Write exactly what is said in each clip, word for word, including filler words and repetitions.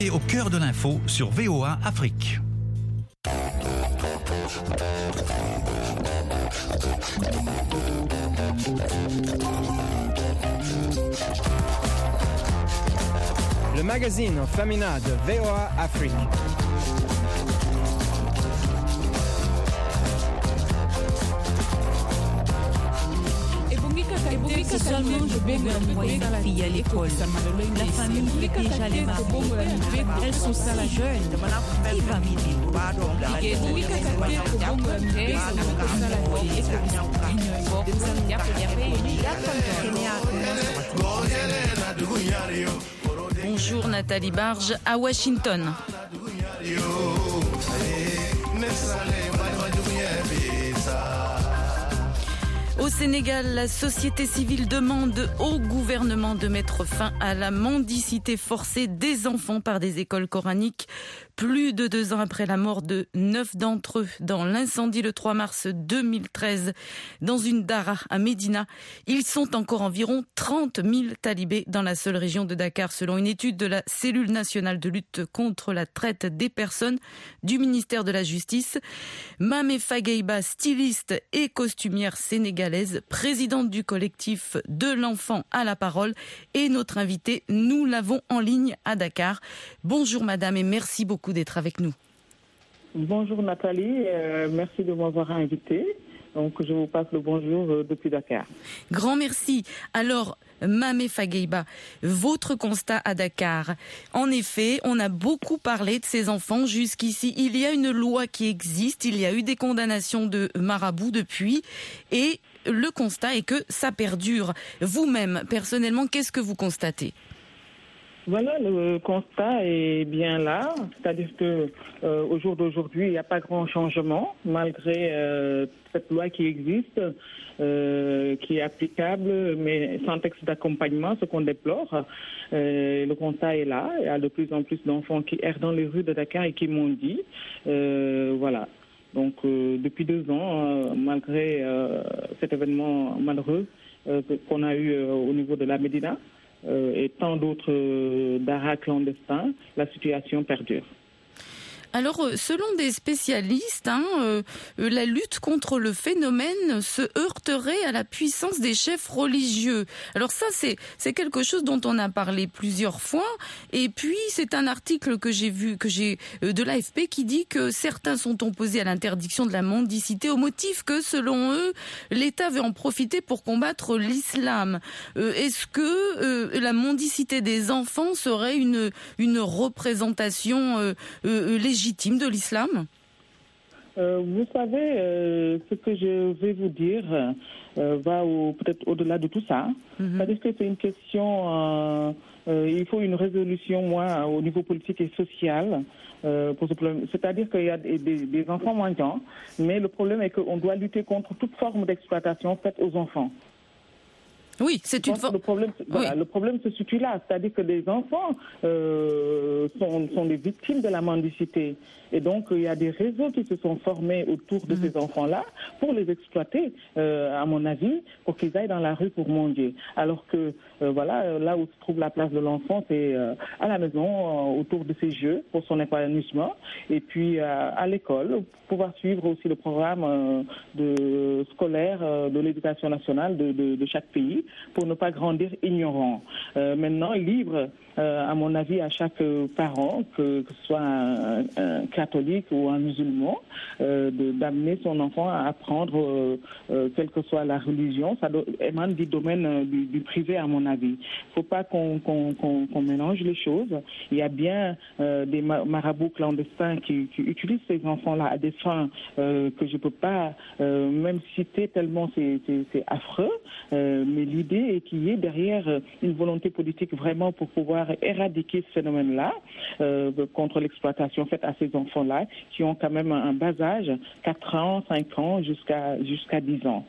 Et au cœur de l'info sur V O A Afrique. Le magazine Femina de V O A Afrique. Si seulement je peux envoyer ma fille à l'école. La famille est déjà les maris. Elles sont ça la jeune. Qui va m'aider? Bonjour Nathalie Barge à Washington. Au Sénégal, la société civile demande au gouvernement de mettre fin à la mendicité forcée des enfants par des écoles coraniques. Plus de deux ans après la mort de neuf d'entre eux dans l'incendie le trois mars deux mille treize dans une dara à Médina, ils sont encore environ trente mille talibés dans la seule région de Dakar, selon une étude de la cellule nationale de lutte contre la traite des personnes du ministère de la Justice. Mamé Fageiba, styliste et costumière sénégalaise, présidente du collectif de l'enfant à la parole, est notre invitée. Nous l'avons en ligne à Dakar. Bonjour madame et merci beaucoup d'être avec nous. Bonjour Nathalie, euh, merci de m'avoir invitée. Donc je vous passe le bonjour euh, depuis Dakar. Grand merci. Alors Mamé Fageiba, votre constat à Dakar. En effet, on a beaucoup parlé de ces enfants jusqu'ici. Il y a une loi qui existe, il y a eu des condamnations de marabouts depuis et le constat est que ça perdure. Vous-même, personnellement, qu'est-ce que vous constatez ? Voilà, le constat est bien là, c'est-à-dire que euh, au jour d'aujourd'hui, il n'y a pas grand changement malgré euh, cette loi qui existe, euh, qui est applicable, mais sans texte d'accompagnement, ce qu'on déplore. Euh, le constat est là, il y a de plus en plus d'enfants qui errent dans les rues de Dakar et qui mendient. Euh, voilà. Donc euh, depuis deux ans, euh, malgré euh, cet événement malheureux euh, qu'on a eu euh, au niveau de la Médina, Euh, et tant d'autres euh, daras clandestins, la situation perdure. Alors, selon des spécialistes, hein, euh, la lutte contre le phénomène se heurterait à la puissance des chefs religieux. Alors ça, c'est, c'est quelque chose dont on a parlé plusieurs fois. Et puis, c'est un article que j'ai vu, que j'ai euh, de l'A F P qui dit que certains sont opposés à l'interdiction de la mendicité au motif que, selon eux, l'État veut en profiter pour combattre l'islam. Euh, est-ce que euh, la mendicité des enfants serait une, une représentation euh, euh, légitime légitime de l'islam ? euh, Vous savez, euh, ce que je vais vous dire euh, va au, peut-être au-delà de tout ça. Mm-hmm. C'est-à-dire que c'est une question, euh, euh, il faut une résolution, moi, au niveau politique et social. Euh, pour ce problème. C'est-à-dire qu'il y a des, des, des enfants mendiants, mais le problème est qu'on doit lutter contre toute forme d'exploitation faite aux enfants. Oui, c'est une forme. Le problème, voilà, oui. Le problème se situe là, c'est-à-dire que les enfants euh, sont, sont des victimes de la mendicité. Et donc, il y a des réseaux qui se sont formés autour de mmh. ces enfants-là pour les exploiter, euh, à mon avis, pour qu'ils aillent dans la rue pour mendier. Alors que, euh, voilà, là où se trouve la place de l'enfant, c'est euh, à la maison, euh, autour de ses jeux, pour son épanouissement, et puis euh, à l'école, pour pouvoir suivre aussi le programme euh, de, scolaire euh, de l'éducation nationale de, de, de chaque pays, pour ne pas grandir ignorant. Euh, maintenant, libre, euh, à mon avis, à chaque parent, que, que ce soit un, un catholique ou un musulman, euh, de, d'amener son enfant à apprendre, euh, euh, quelle que soit la religion. Ça do- émane du domaine euh, du, du privé, à mon avis. Il ne faut pas qu'on, qu'on, qu'on, qu'on mélange les choses. Il y a bien euh, des marabouts clandestins qui, qui utilisent ces enfants-là à des fins euh, que je ne peux pas euh, même citer tellement c'est, c'est, c'est affreux. Euh, mais l'idée est qu'il y ait derrière une volonté politique vraiment pour pouvoir éradiquer ce phénomène-là euh, contre l'exploitation faite à ces enfants-là qui ont quand même un bas âge, quatre ans, cinq ans, jusqu'à, jusqu'à dix ans.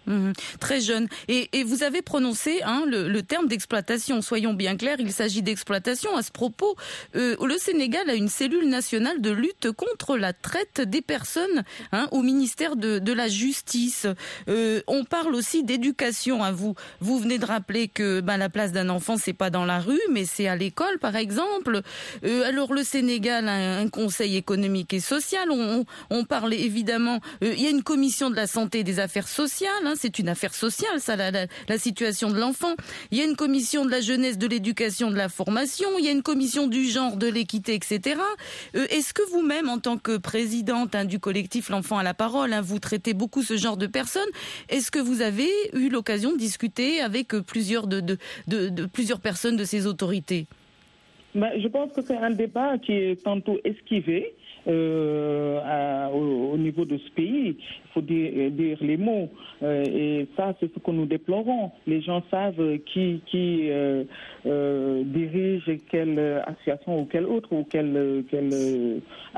Mmh, très jeune. Et, et vous avez prononcé hein, le, le terme d'exploitation. Soyons bien clairs, il s'agit d'exploitation. À ce propos, euh, le Sénégal a une cellule nationale de lutte contre la traite des personnes hein, au ministère de, de la Justice. Euh, on parle aussi d'éducation. Hein. Vous, vous venez de rappeler que ben, la place d'un enfant, c'est pas dans la rue, mais c'est à l'école, par exemple. Euh, alors le Sénégal a un conseil économique et social. On, on parle évidemment. Euh, il y a une commission de la santé et des affaires sociales. Hein, c'est une affaire sociale, ça, la, la, la situation de l'enfant. Il y a une commission de la jeunesse, de l'éducation, de la formation. Il y a une commission du genre, de l'équité, et cetera. Euh, est-ce que vous-même, en tant que présidente hein, du collectif L'Enfant à la Parole, hein, vous traitez beaucoup ce genre de personnes. Est-ce que vous avez eu l'occasion de discuter avec plusieurs, de, de, de, de, plusieurs personnes de ces autorités? Ben, je pense que c'est un débat qui est tantôt esquivé. Euh, à, au, au niveau de ce pays, il faut dire, dire les mots euh, et ça c'est ce que nous déplorons. Les gens savent qui, qui euh, euh, dirige quelle association ou quelle autre ou quelle, quelle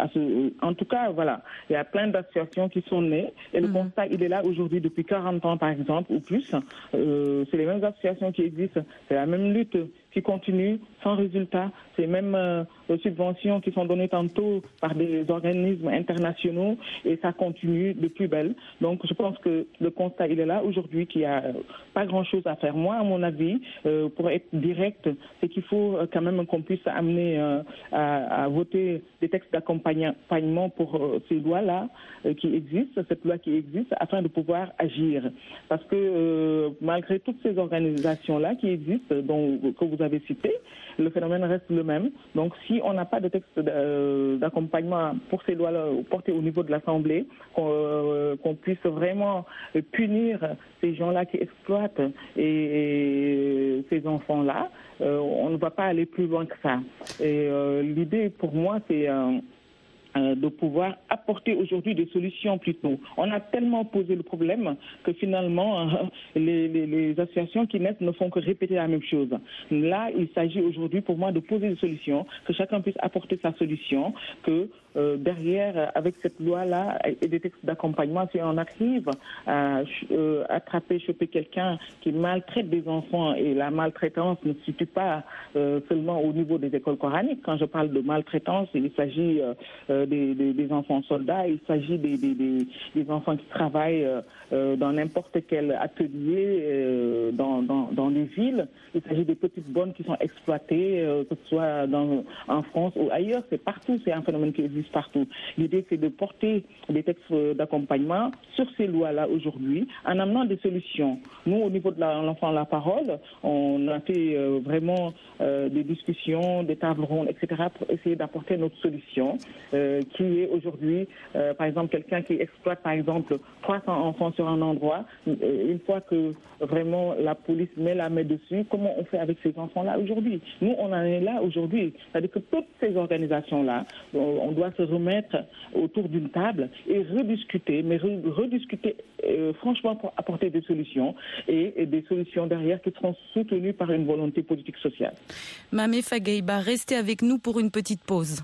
en tout cas voilà, il y a plein d'associations qui sont nées et le mmh. constat il est là aujourd'hui depuis quarante ans par exemple ou plus. Euh, c'est les mêmes associations qui existent, c'est la même lutte qui continue sans résultat, ces mêmes euh, subventions qui sont données tantôt par des organismes internationaux et ça continue de plus belle. Donc je pense que le constat il est là aujourd'hui qu'il n'y a pas grand-chose à faire. Moi, à mon avis, euh, pour être direct, c'est qu'il faut quand même qu'on puisse amener euh, à, à voter des textes d'accompagnement pour euh, ces lois-là euh, qui existent, cette loi qui existe, afin de pouvoir agir. Parce que euh, malgré toutes ces organisations-là qui existent, dont, que vous avez citées, le phénomène reste le même. Donc si on n'a pas de texte d'accompagnement pour ces lois-là portées au niveau de l'Assemblée, qu'on, euh, qu'on puisse vraiment punir ces gens-là qui exploitent et, et ces enfants-là, euh, on ne va pas aller plus loin que ça. Et euh, l'idée pour moi, c'est euh, de pouvoir apporter aujourd'hui des solutions plutôt. On a tellement posé le problème que finalement, euh, les, les, les associations qui naissent ne font que répéter la même chose. Là, il s'agit aujourd'hui pour moi de poser des solutions, que chacun puisse apporter sa solution, que euh, derrière, avec cette loi-là et des textes d'accompagnement, si on arrive à euh, attraper, choper quelqu'un qui maltraite des enfants, et la maltraitance ne se situe pas euh, seulement au niveau des écoles coraniques. Quand je parle de maltraitance, il s'agit euh, Des, des, des enfants soldats, il s'agit des, des, des, des enfants qui travaillent euh, dans n'importe quel atelier euh, dans, dans, dans les villes. Il s'agit des petites bonnes qui sont exploitées, euh, que ce soit dans, en France ou ailleurs. C'est partout, c'est un phénomène qui existe partout. L'idée, c'est de porter des textes d'accompagnement sur ces lois-là aujourd'hui, en amenant des solutions. Nous, au niveau de la, l'enfant à la parole, on a fait euh, vraiment euh, des discussions, des tables rondes, et cetera, pour essayer d'apporter notre solution. Euh, qui est aujourd'hui, euh, par exemple, quelqu'un qui exploite, par exemple, trois cents enfants sur un endroit. Une fois que vraiment la police met la main dessus, comment on fait avec ces enfants-là aujourd'hui? Nous, on en est là aujourd'hui. C'est-à-dire que toutes ces organisations-là, on doit se remettre autour d'une table et rediscuter, mais rediscuter euh, franchement pour apporter des solutions et, et des solutions derrière qui seront soutenues par une volonté politique sociale. Mamé Fagayba, restez avec nous pour une petite pause.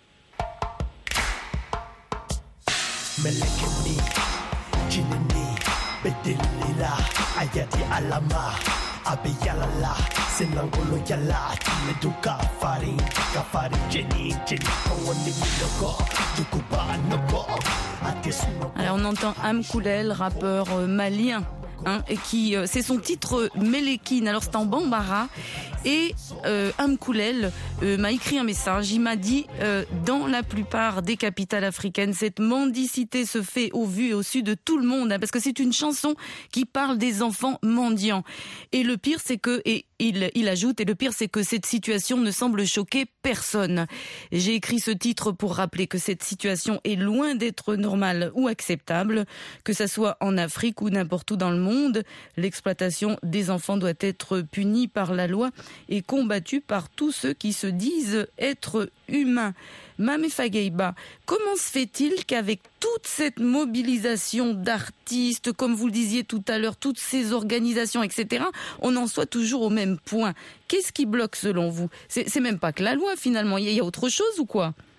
Melekeni, Jinini, Bedelila, Ayati Alama, Abiyalala, Senangolo Yala, Timeduka, Fari, Kafari, Jenny, Jenny, Kawani Miloko, Dukuba, Noko, Atismo. Alors on entend Amkoulel, rappeur malien. Hein, et qui, euh, c'est son titre Melekine. Alors c'est en bambara et euh, Amkoulel euh, m'a écrit un message. Il m'a dit euh, dans la plupart des capitales africaines, cette mendicité se fait au vu et au su de tout le monde, hein, parce que c'est une chanson qui parle des enfants mendiants. Et le pire, c'est que et il, il ajoute et le pire, c'est que cette situation ne semble choquer personne. J'ai écrit ce titre pour rappeler que cette situation est loin d'être normale ou acceptable, que ça soit en Afrique ou n'importe où dans le monde. L'exploitation des enfants doit être punie par la loi et combattue par tous ceux qui se disent être humains. Mamé Fagayba, comment se fait-il qu'avec toute cette mobilisation d'artistes, comme vous le disiez tout à l'heure, toutes ces organisations, et cetera, on en soit toujours au même point? Qu'est-ce qui bloque selon vous? c'est, c'est même pas que la loi finalement, il y a autre chose ou quoi?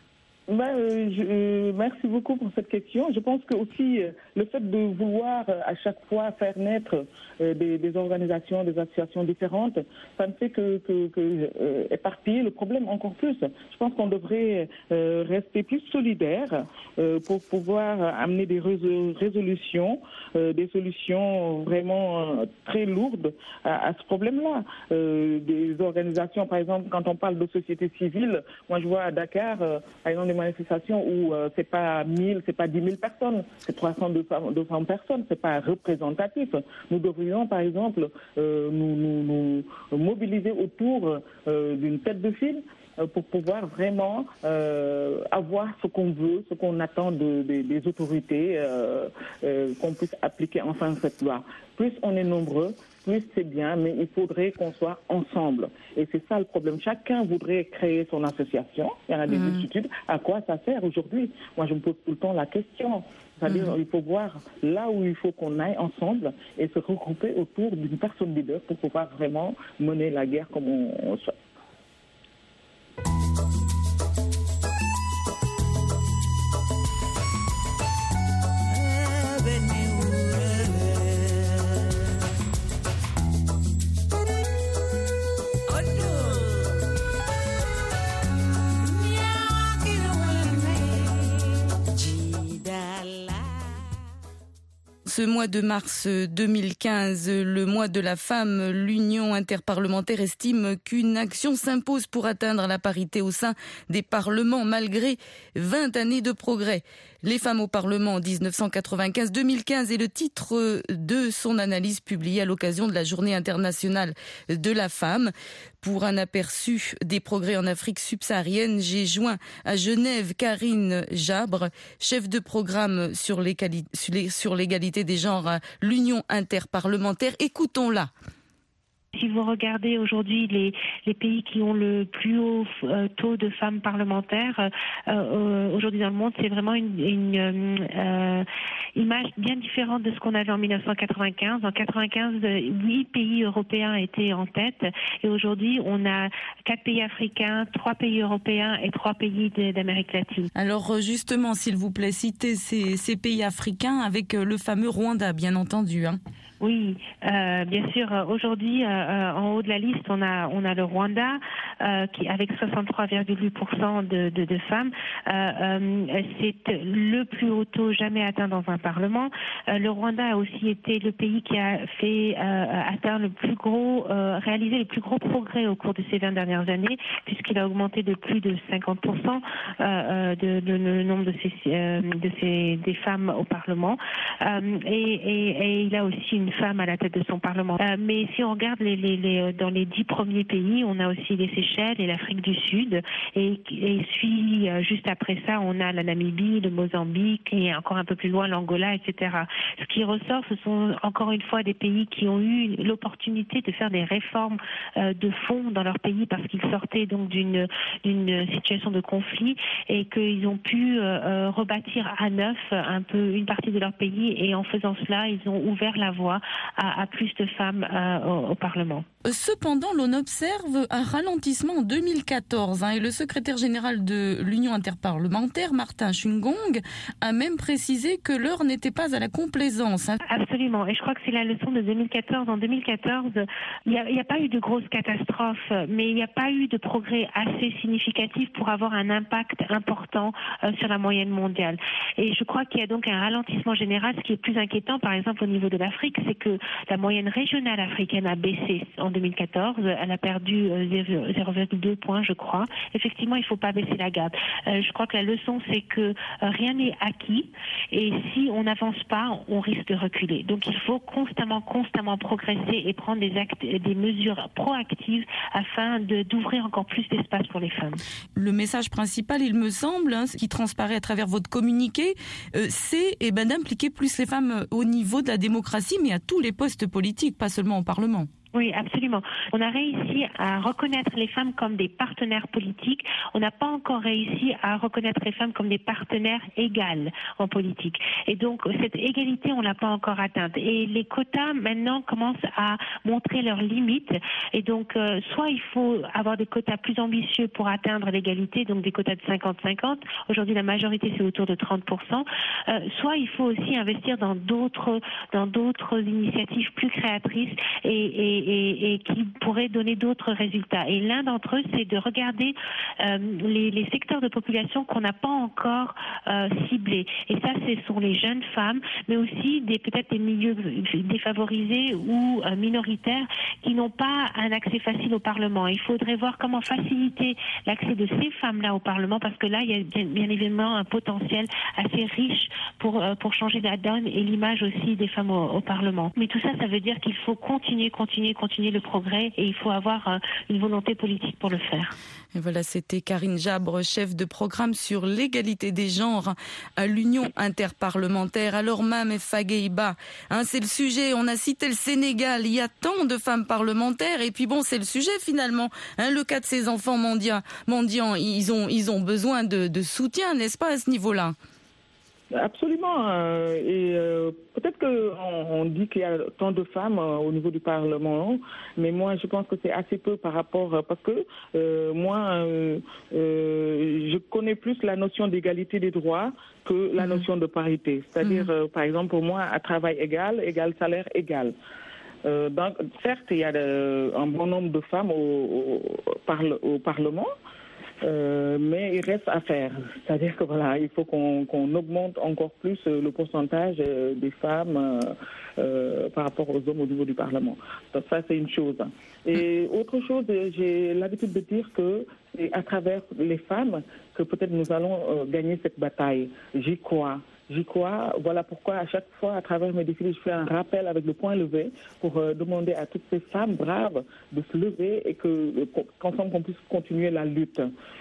Ben, euh, je, euh, merci beaucoup pour cette question. Je pense que aussi euh, le fait de vouloir euh, à chaque fois faire naître euh, des, des organisations, des associations différentes, ça ne fait que, que, que euh, éparpiller le problème encore plus. Je pense qu'on devrait euh, rester plus solidaires euh, pour pouvoir amener des résolutions, euh, des solutions vraiment euh, très lourdes à, à ce problème-là. Euh, des organisations, par exemple, quand on parle de société civile, moi je vois à Dakar, euh, par exemple, des manifestations où euh, c'est pas mille, c'est pas dix mille personnes, c'est trois cents, deux cents personnes, c'est pas représentatif. Nous devrions, par exemple, euh, nous, nous, nous mobiliser autour euh, d'une tête de file euh, pour pouvoir vraiment euh, avoir ce qu'on veut, ce qu'on attend de, de, des autorités, euh, euh, qu'on puisse appliquer enfin cette loi. Plus on est nombreux, plus c'est bien, mais il faudrait qu'on soit ensemble. Et c'est ça le problème. Chacun voudrait créer son association. Il y en a des mmh. études. À quoi ça sert aujourd'hui? Moi, je me pose tout le temps la question. C'est-à-dire mmh. il faut voir là où il faut qu'on aille ensemble et se regrouper autour d'une personne leader pour pouvoir vraiment mener la guerre comme on, on souhaite. Ce mois de mars deux mille quinze, le mois de la femme, l'Union interparlementaire estime qu'une action s'impose pour atteindre la parité au sein des parlements malgré vingt années de progrès. Les femmes au Parlement dix-neuf cent quatre-vingt-quinze deux mille quinze est le titre de son analyse publiée à l'occasion de la Journée internationale de la femme. Pour un aperçu des progrès en Afrique subsaharienne, j'ai joint à Genève Karine Jabre, chef de programme sur l'égalité des genres à l'Union interparlementaire. Écoutons-la. Si vous regardez aujourd'hui les, les pays qui ont le plus haut euh, taux de femmes parlementaires, euh, aujourd'hui dans le monde, c'est vraiment une, une euh, image bien différente de ce qu'on avait en dix-neuf cent quatre-vingt-quinze. En quatre-vingt-quinze, huit pays européens étaient en tête et aujourd'hui, on a quatre pays africains, trois pays européens et trois pays d'Amérique latine. Alors justement, s'il vous plaît, citez ces, ces pays africains avec le fameux Rwanda, bien entendu. Hein. Oui, euh, bien sûr. Aujourd'hui, euh, en haut de la liste, on a on a le Rwanda euh, qui avec soixante-trois virgule huit pour cent de, de, de femmes. Euh, euh, c'est le plus haut taux jamais atteint dans un parlement. Euh, le Rwanda a aussi été le pays qui a fait euh, atteindre le plus gros, euh, réaliser les plus gros progrès au cours de ces vingt dernières années, puisqu'il a augmenté de plus de cinquante pour cent euh, de, de, de le nombre de ces euh, de ces des femmes au parlement. Euh, et, et, et il a aussi une femme à la tête de son parlement. Euh, mais si on regarde les, les, les, dans les dix premiers pays, on a aussi les Seychelles et l'Afrique du Sud. Et, et suit euh, juste après ça, on a la Namibie, le Mozambique et encore un peu plus loin l'Angola, et cetera. Ce qui ressort, ce sont encore une fois des pays qui ont eu l'opportunité de faire des réformes euh, de fond dans leur pays parce qu'ils sortaient donc d'une d'une situation de conflit et qu'ils ont pu euh, rebâtir à neuf un peu une partie de leur pays et en faisant cela, ils ont ouvert la voie À, à plus de femmes euh, au, au Parlement. Cependant, l'on observe un ralentissement en deux mille quatorze hein, et le secrétaire général de l'Union interparlementaire, Martin Chungong, a même précisé que l'heure n'était pas à la complaisance. Hein. Absolument, et je crois que c'est la leçon de deux mille quatorze. En deux mille quatorze, il n'y a, a pas eu de grosses catastrophes, mais il n'y a pas eu de progrès assez significatif pour avoir un impact important euh, sur la moyenne mondiale. Et je crois qu'il y a donc un ralentissement général. Ce qui est plus inquiétant, par exemple, au niveau de l'Afrique, c'est que la moyenne régionale africaine a baissé en deux mille quatorze. Elle a perdu zéro virgule deux points, je crois. Effectivement, il ne faut pas baisser la garde. Euh, je crois que la leçon, c'est que euh, rien n'est acquis et si on n'avance pas, on risque de reculer. Donc, il faut constamment, constamment progresser et prendre des, actes, des mesures proactives afin de, d'ouvrir encore plus d'espace pour les femmes. Le message principal, il me semble, hein, ce qui transparaît à travers votre communiqué, euh, c'est eh ben, d'impliquer plus les femmes au niveau de la démocratie, mais à tous les postes politiques, pas seulement au Parlement. Oui, absolument. On a réussi à reconnaître les femmes comme des partenaires politiques. On n'a pas encore réussi à reconnaître les femmes comme des partenaires égales en politique. Et donc, cette égalité, on l'a pas encore atteinte. Et les quotas, maintenant, commencent à montrer leurs limites. Et donc, euh, soit il faut avoir des quotas plus ambitieux pour atteindre l'égalité, donc des quotas de cinquante cinquante. Aujourd'hui, la majorité, c'est autour de trente pour cent. Euh, soit il faut aussi investir dans d'autres, dans d'autres initiatives plus créatrices et, et, et, et qui pourraient donner d'autres résultats. Et l'un d'entre eux, c'est de regarder euh, les, les secteurs de population qu'on n'a pas encore euh, ciblés. Et ça, ce sont les jeunes femmes, mais aussi des peut-être des milieux défavorisés ou euh, minoritaires qui n'ont pas un accès facile au Parlement. Il faudrait voir comment faciliter l'accès de ces femmes-là au Parlement, parce que là, il y a bien, bien évidemment un potentiel assez riche pour euh, pour changer la donne et l'image aussi des femmes au, au Parlement. Mais tout ça, ça veut dire qu'il faut continuer, continuer, continuer le progrès et il faut avoir euh, une volonté politique pour le faire. Et voilà, c'était Karine Jabre, chef de programme sur l'égalité des genres à l'Union interparlementaire. Alors, Mame Fageiba, hein, c'est le sujet, on a cité le Sénégal, il y a tant de femmes parlementaires, et puis bon, c'est le sujet finalement. Hein, le cas de ces enfants mendiants, mendiants ils ont, ils ont besoin de, de soutien, n'est-ce pas, à ce niveau-là ? Absolument. Euh, et euh, peut-être qu'on on dit qu'il y a tant de femmes euh, au niveau du Parlement, mais moi je pense que c'est assez peu par rapport, euh, parce que euh, moi euh, euh, je connais plus la notion d'égalité des droits que la mmh. notion de parité. C'est-à-dire, mmh. euh, par exemple, pour moi, à travail égal, égal salaire égal. Euh, donc, certes, il y a de, un bon nombre de femmes au, au, parle, au Parlement. Euh, mais il reste à faire. C'est-à-dire que voilà, il faut qu'on, qu'on augmente encore plus le pourcentage des femmes euh, euh, par rapport aux hommes au niveau du Parlement. Donc ça, c'est une chose. Et autre chose, j'ai l'habitude de dire que c'est à travers les femmes que peut-être nous allons euh, gagner cette bataille. J'y crois. J'y crois. Voilà pourquoi à chaque fois, à travers mes défilés, je fais un rappel avec le poing levé pour euh, demander à toutes ces femmes braves de se lever et que qu'ensemble qu'on puisse continuer la lutte.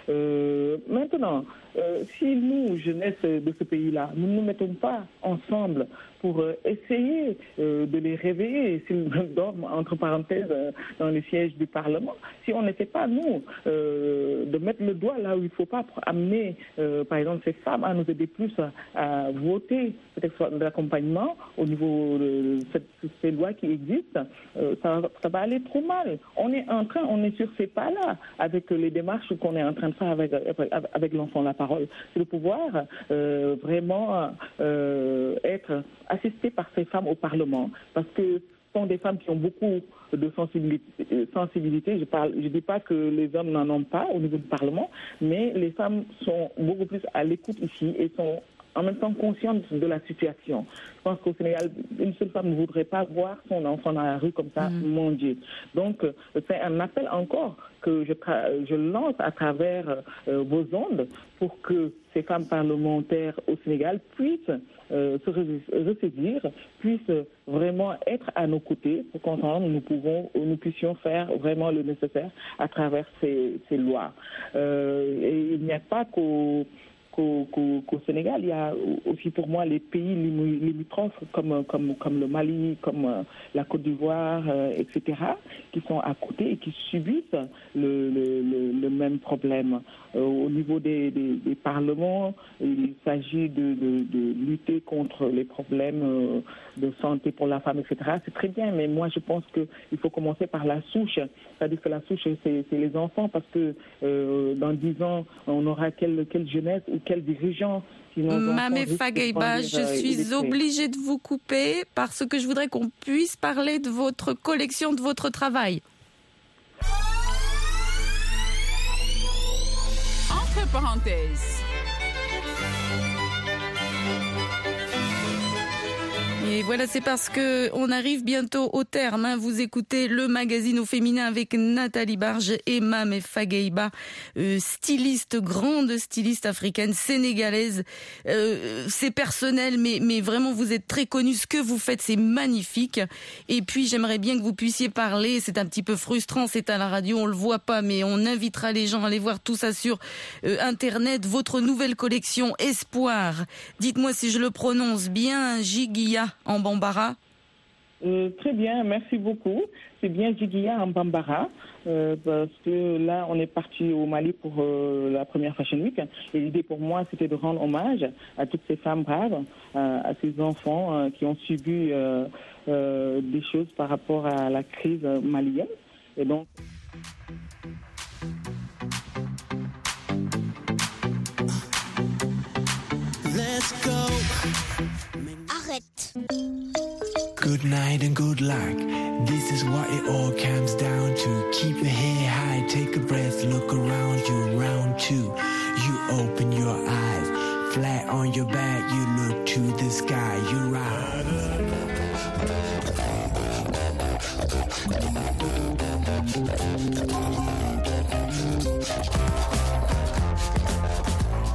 Euh, maintenant, euh, si nous, jeunesse de ce pays-là, nous ne nous mettons pas ensemble pour euh, essayer euh, de les réveiller, s'ils dorment entre parenthèses euh, dans les sièges du Parlement, si on n'était pas, nous, euh, de mettre le doigt là où il ne faut pas pour amener, euh, par exemple, ces femmes à nous aider plus à, à voter, peut-être de l'accompagnement au niveau de cette, ces lois qui existent, euh, ça, ça va aller trop mal. On est en train, on est sur ces pas-là, avec les démarches qu'on est en train de faire avec, avec l'enfant la parole. C'est de pouvoir euh, vraiment euh, être assisté par ces femmes au Parlement, parce que ce sont des femmes qui ont beaucoup de sensibilité. sensibilité. Je parle, je dis pas que les hommes n'en ont pas au niveau du Parlement, mais les femmes sont beaucoup plus à l'écoute ici et sont en même temps consciente de la situation. Je pense qu'au Sénégal, une seule femme ne voudrait pas voir son enfant dans la rue comme ça, mmh. mendier. Donc, c'est un appel encore que je, tra- je lance à travers euh, vos ondes pour que ces femmes parlementaires au Sénégal puissent euh, se ressaisir, puissent vraiment être à nos côtés pour qu'ensemble nous pouvons, nous puissions faire vraiment le nécessaire à travers ces, ces lois. Euh, et il n'y a pas qu'au Qu'au, qu'au, qu'au Sénégal, il y a aussi pour moi les pays limitrophes comme, comme, comme le Mali, comme euh, la Côte d'Ivoire, euh, et cetera, qui sont à côté et qui subissent le, le, le, le même problème. Euh, au niveau des, des, des parlements, il s'agit de, de, de lutter contre les problèmes euh, de santé pour la femme, et cetera. C'est très bien, mais moi je pense qu'il faut commencer par la souche. C'est-à-dire que la souche, c'est, c'est les enfants, parce que euh, dans dix ans, on aura quelle, quelle jeunesse ou quel dirigeant. Mame Fageiba, je suis obligée de vous couper parce que je voudrais qu'on puisse parler de votre collection, de votre travail. Entre parenthèses. Et voilà, c'est parce que on arrive bientôt au terme. Hein. Vous écoutez le magazine au féminin avec Nathalie Barge et Mame Fageiba, euh, styliste, grande styliste africaine, sénégalaise. Euh, c'est personnel, mais, mais vraiment, vous êtes très connue. Ce que vous faites, c'est magnifique. Et puis, j'aimerais bien que vous puissiez parler. C'est un petit peu frustrant, c'est à la radio, on le voit pas, mais on invitera les gens à aller voir tout ça sur euh, Internet. Votre nouvelle collection Espoir. Dites-moi si je le prononce bien, Jigia en bambara. Euh, très bien, merci beaucoup. C'est bien Djiguiya en Bambara, euh, parce que là, on est parti au Mali pour euh, la première Fashion Week. Et l'idée pour moi, c'était de rendre hommage à toutes ces femmes braves, à, à ces enfants euh, qui ont subi euh, euh, des choses par rapport à la crise malienne. Et donc... Let's go. Arrête. Good night and good luck. This is what it all comes down to. Keep your head high, take a breath, look around you. Round two, you open your eyes. Flat on your back, you look to the sky. You rise.